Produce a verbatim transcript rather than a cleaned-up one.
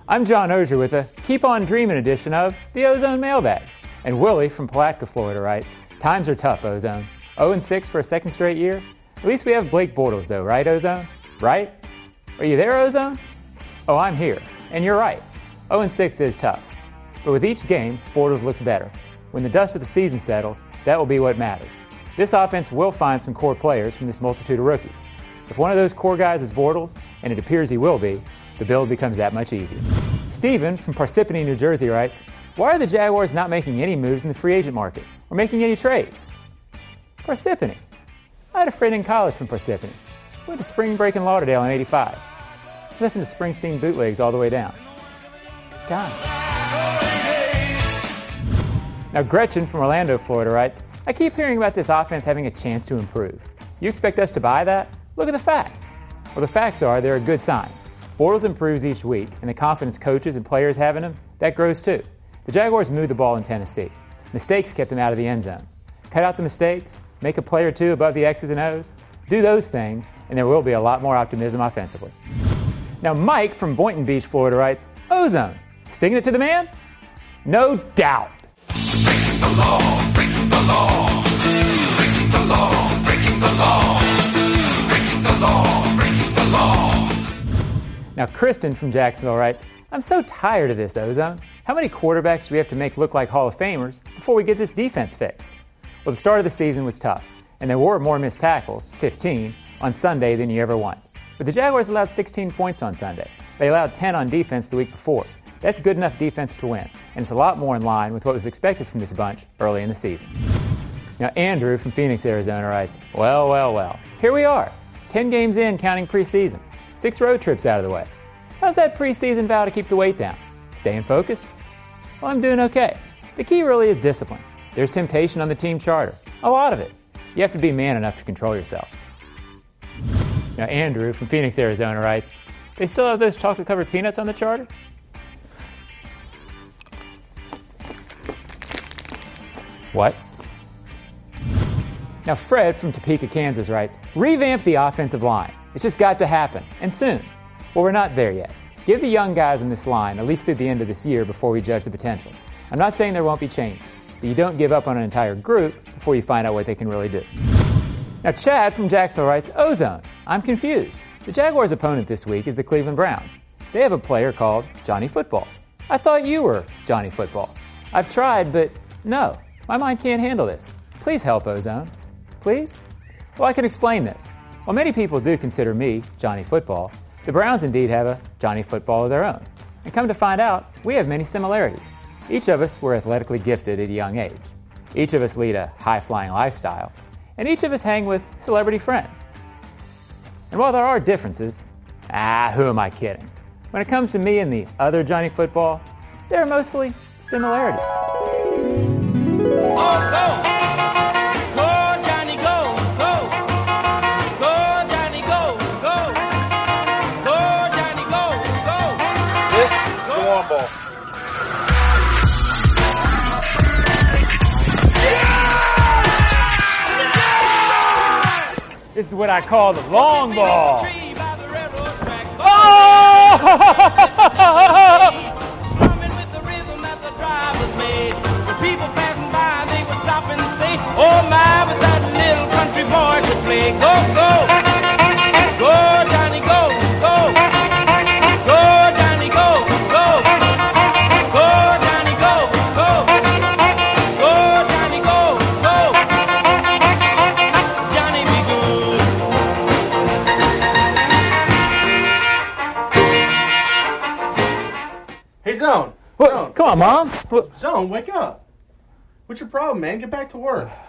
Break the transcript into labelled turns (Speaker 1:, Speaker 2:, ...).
Speaker 1: I'm John Ozier with a Keep On Dreamin' edition of the Ozone Mailbag. And Willie from Palatka, Florida writes, times are tough, Ozone. oh and six for a second straight year? At least we have Blake Bortles though, right, Ozone? Right? Are you there, Ozone? Oh, I'm here. And you're right. oh and six is tough. But with each game, Bortles looks better. When the dust of the season settles, that will be what matters. This offense will find some core players from this multitude of rookies. If one of those core guys is Bortles, and it appears he will be, the build becomes that much easier. Steven from Parsippany, New Jersey writes, why are the Jaguars not making any moves in the free agent market or making any trades? Parsippany. I had a friend in college from Parsippany. We went to spring break in Lauderdale in eighty-five. Listened to Springsteen bootlegs all the way down. God. Now Gretchen from Orlando, Florida writes, I keep hearing about this offense having a chance to improve. You expect us to buy that? Look at the facts. Well, the facts are there are good signs. Bortles improves each week, and the confidence coaches and players have in him, that grows too. The Jaguars moved the ball in Tennessee. Mistakes kept them out of the end zone. Cut out the mistakes, make a play or two above the X's and O's, do those things, and there will be a lot more optimism offensively. Now Mike from Boynton Beach, Florida writes, Ozone, sticking it to the man? No doubt.
Speaker 2: Breaking the law, breaking the law, breaking the law, breaking the law, breaking the law, breaking the law.
Speaker 1: Now Kristen from Jacksonville writes, I'm so tired of this, Ozone. How many quarterbacks do we have to make look like Hall of Famers before we get this defense fixed? Well, the start of the season was tough, and there were more missed tackles, fifteen, on Sunday than you ever want. But the Jaguars allowed sixteen points on Sunday. They allowed ten on defense the week before. That's good enough defense to win, and it's a lot more in line with what was expected from this bunch early in the season. Now Andrew from Phoenix, Arizona writes, well, well, well, here we are, ten games in counting preseason, six road trips out of the way. How's that preseason vow to keep the weight down? Staying focused? Well, I'm doing okay. The key really is discipline. There's temptation on the team charter, a lot of it. You have to be man enough to control yourself. Now Andrew from Phoenix, Arizona writes, they still have those chocolate-covered peanuts on the charter? What? Now Fred from Topeka, Kansas writes, revamp the offensive line. It's just got to happen, and soon. Well, we're not there yet. Give the young guys in this line at least through the end of this year before we judge the potential. I'm not saying there won't be changes, but you don't give up on an entire group before you find out what they can really do. Now Chad from Jacksonville writes, Ozone, I'm confused. The Jaguars' opponent this week is the Cleveland Browns. They have a player called Johnny Football. I thought you were Johnny Football. I've tried, but no, my mind can't handle this. Please help, Ozone. Please? Well, I can explain this. While many people do consider me Johnny Football, the Browns indeed have a Johnny Football of their own. And come to find out, we have many similarities. Each of us were athletically gifted at a young age. Each of us lead a high-flying lifestyle. And each of us hang with celebrity friends. And while there are differences, ah, who am I kidding? When it comes to me and the other Johnny Football, there are mostly similarities.
Speaker 3: Oh, go! Go, Johnny, go! Go! Go, Johnny, go! Go! Go, Johnny, go! Go!
Speaker 4: This is the long ball.
Speaker 1: This is what I call the long ball.
Speaker 3: Oh! Drumming with the rhythm that the drivers made. When people passing by, they would stop and say, oh my, but that little country boy could play. Go, go! Go, Johnny, go! Go! Go, Johnny, go! Go! Go, Johnny, go! Go! Go, Johnny, go! Go! Johnny be good.
Speaker 5: Hey, Zone.
Speaker 1: What?
Speaker 5: Zone.
Speaker 1: Come on, Mom. What?
Speaker 5: Zone, wake up. What's your problem, man? Get back to work.